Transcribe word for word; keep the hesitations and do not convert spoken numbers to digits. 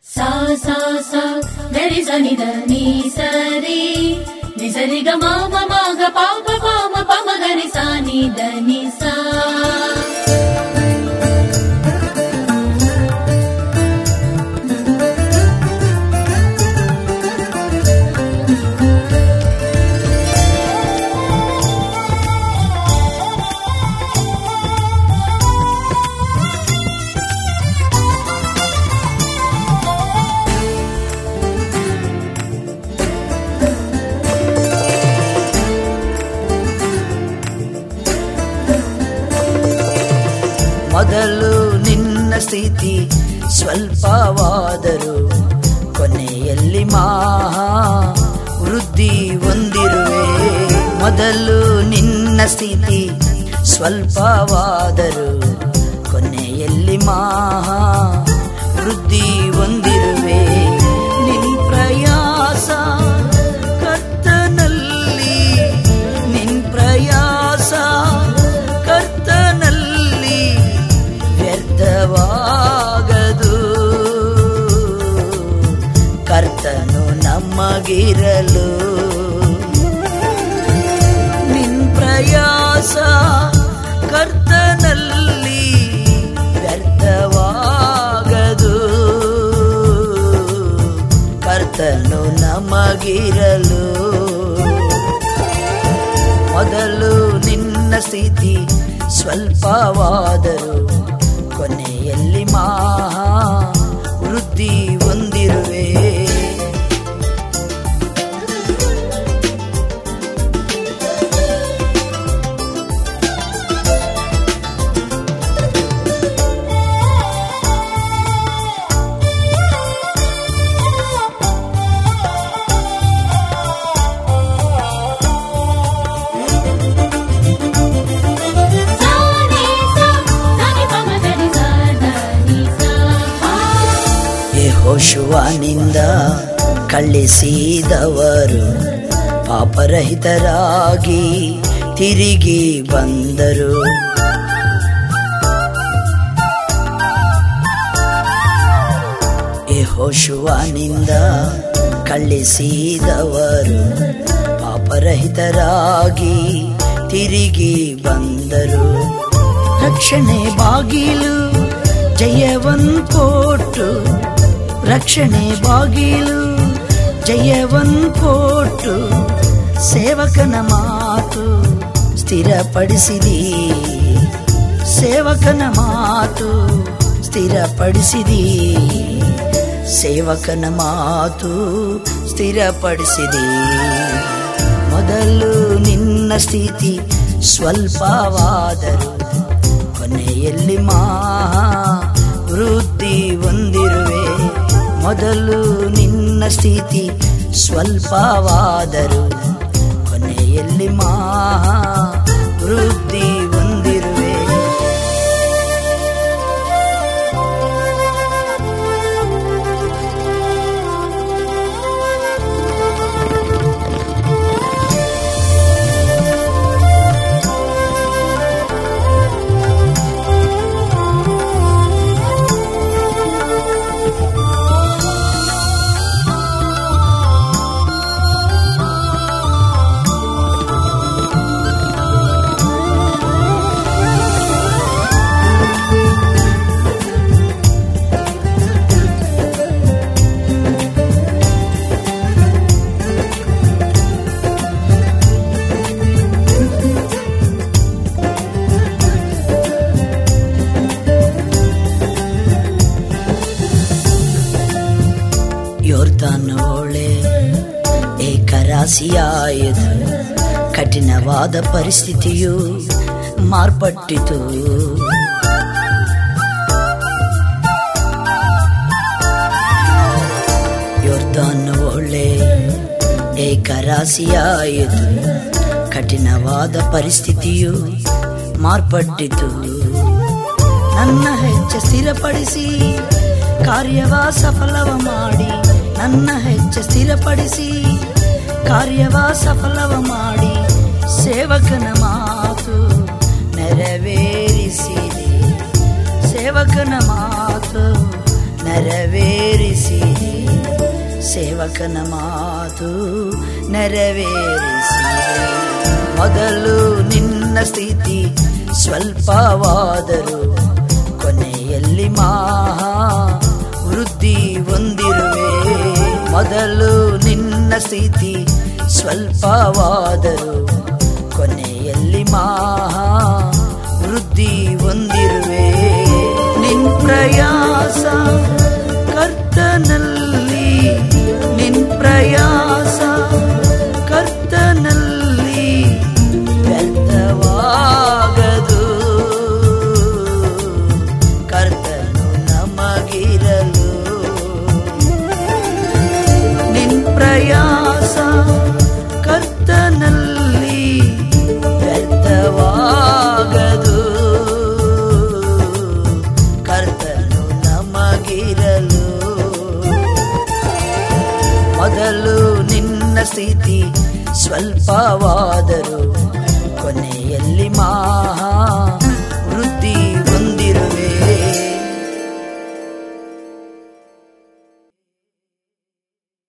ಸಾ ಸಾ ಸಾ ಗರಿ ಸನಿ ದ ನೀ ಸರಿ ನಿ ಸರಿ ಗ ಮ ಮ ಮ ಗ ಪ ಪ ಪ ಮ ಪ ಮ ಗರಿ ಸಾ ನಿ ದ ನಿ ಸಾ. ಮೊದಲು ನಿನ್ನ ಸ್ಥಿತಿ ಸ್ವಲ್ಪವಾದರೂ ಕೊನೆಯಲ್ಲಿ ಮಹಾ ವೃದ್ಧಿ ಹೊಂದಿರುವೆ. ಮೊದಲು ನಿನ್ನ ಸ್ಥಿತಿ ಸ್ವಲ್ಪವಾದರೂ ಕೊನೆಯಲ್ಲಿ ಮಹಾ ವೃದ್ಧಿ ಹೊಂದಿರುವೆ. ನಿನ್ ಪ್ರಯಾಸ ಕರ್ತನಲ್ಲಿ, ನಿನ್ ಪ್ರಯಾಸ ಕರ್ತನಲ್ಲಿ ವ್ಯರ್ಥವಾಗದು. ಕರ್ತನು ನಮಗಿರಲು ನಿನ್ ಪ್ರಯಾಸ ಕರ್ತನಲ್ಲಿ ವ್ಯರ್ಥವಾಗದು. ಕರ್ತನು ನಮಗಿರಲು. ಮೊದಲು ನಿನ್ನ ಸ್ಥಿತಿ ಸ್ವಲ್ಪವಾದರೂ ಕೊನೆಯಲ್ಲಿ ಮಹಾ ವೃದ್ಧಿ ಹೊಂದಿರುವೆ. ಯೆಹೋಶುವನಿಂದ ಕಳಿಸಿದವರು ಪಾಪರಹಿತರಾಗಿ ತಿರುಗಿ ಬಂದರು. ಯೆಹೋಶುವನಿಂದ ಕಳಿಸಿದವರು ಪಾಪರಹಿತರಾಗಿ ತಿರುಗಿ ಬಂದರು. ರಕ್ಷಣೆ ಬಾಗಿಲು ಜಯವನ್ ಕೊಟ್ಟು, ರಕ್ಷಣೆ ಬಾಗಿಲು ಜಯವನ್ ಕೊಟ್ಟು ಸೇವಕನ ಮಾತು ಸ್ಥಿರಪಡಿಸಿದಿ. ಸೇವಕನ ಮಾತು ಸ್ಥಿರಪಡಿಸಿದಿ. ಸೇವಕನ ಮಾತು ಸ್ಥಿರಪಡಿಸಿದಿ. ಮೊದಲು ನಿನ್ನ ಸ್ಥಿತಿ ಸ್ವಲ್ಪವಾದರೂ ಕೊನೆಯಲ್ಲಿ ಮಹಾ ವೃದ್ಧಿ ಹೊಂದಿರುವೆ. ಮೊದಲು ನಿನ್ನ ಸ್ಥಿತಿ ಸ್ವಲ್ಪವಾದರೂ ಕೊನೆಯಲ್ಲಿ ಮಹಾ ವೃದ್ಧಿ ಹೊಂದಿರುವೆ. ಯೋರ್ದಾನೋಳೆ ಏಕರಾಶಿಯಾಯಿತು. ಕಠಿಣವಾದ ಪರಿಸ್ಥಿತಿಯು ಮಾರ್ಪಟ್ಟಿತು. ಯೋರ್ದಾನೋಳೆ ಏಕರಾಶಿಯಾಯಿತು. ಕಠಿಣವಾದ ಪರಿಸ್ಥಿತಿಯು ಮಾರ್ಪಟ್ಟಿತು. ನನ್ನ ಹೆಜ್ಜೆ ಸ್ಥಿರಪಡಿಸಿ ಕಾರ್ಯವ ಸಫಲವ ಮಾಡಿ, ನನ್ನ ಹೆಜ್ಜೆ ಸ್ಥಿರಪಡಿಸಿ ಕಾರ್ಯವ ಸಫಲವ ಮಾಡಿ ಸೇವಕನ ಮಾತು ನೆರವೇರಿಸಿದೆ. ಸೇವಕನ ಮಾತು ನೆರವೇರಿಸಿದೆ, ಸೇವಕನ ಮಾತು ನೆರವೇರಿಸಿದೆ. ಮೊದಲು ನಿನ್ನ ಸ್ಥಿತಿ ಸ್ವಲ್ಪವಾದರೂ ಕೊನೆಯಲ್ಲಿ ಮಹಾ ವೃದ್ಧಿ ಹೊಂದಿರುವೆ. ಮೊದಲು ನಿನ್ನ ಸ್ಥಿತಿ ಸ್ವಲ್ಪವಾದರೂ ಕೊನೆಯಲ್ಲಿ ಮಹಾ ವೃದ್ಧಿ ಹೊಂದಿರುವೆ. ನಿನ್ ಪ್ರಯಾಸ ಕರ್ತನಲ್ಲಿ, ನಿನ್ ಪ್ರಯಾಸ ಕರ್ತನಲ್ಲಿ ವ್ಯರ್ಥವಾಗದು. ಕರ್ತನು ನಮಗಿರಲು ನಿನ್ ಪ್ರಯಾಸ ಕರ್ತನಲ್ಲಿ ವ್ಯರ್ಥವಾಗದು. ಕರ್ತನು ನಮಗಿರಲು. ಮೊದಲು ನಿನ್ನ ಸ್ಥಿತಿ ಸ್ವಲ್ಪವಾದರೂ ಕೊನೆಯಲ್ಲಿ ಮಹಾ